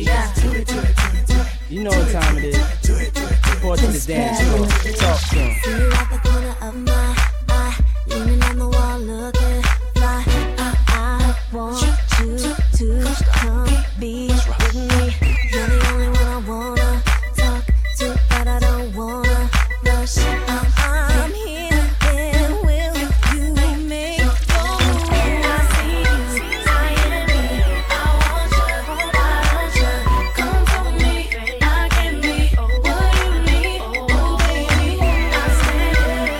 You know what time it is. Report to the dance floor. Talk to him. See you at the corner of my eye, leaning on the wall, looking fly. I want you to come be with me. You're the only one I wanna talk to, but I don't wanna rush. I'm here, and will you make your move? I see you, eyeing me. I want you. Come for me. I can be what you need. Oh baby, I stand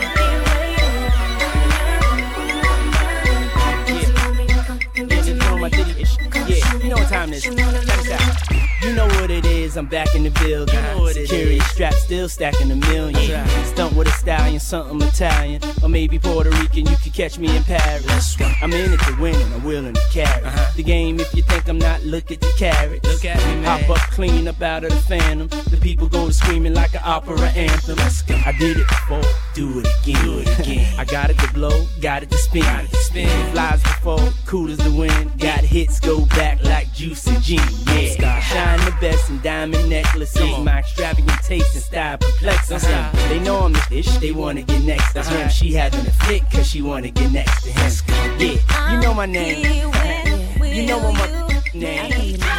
here waiting. You know my ditty ish. Yeah, you know what time it is. Check this out. You know what it is, I'm back in the building. Security strap still stacking a million. Stunt with a stallion, something Italian. Or maybe Puerto Rican, you could catch me in Paris. I'm in it to win and I'm willing to carry the game. If you think I'm not, look at the carrots. Look at me, man. Hop up clean up out of the phantom. The people go screaming like an opera anthem. I did it before, do it again. I got it to blow, got it to spin. Flies before, cool as the wind. Got hits, go back like Juicy G. Yeah, shine the best in diamond necklaces. My extravagant taste and style perplexes them. They know I'm the ish, they wanna get next to him. She having a fit cause she wanna get next to him. Yeah, you know my name. You know what my name.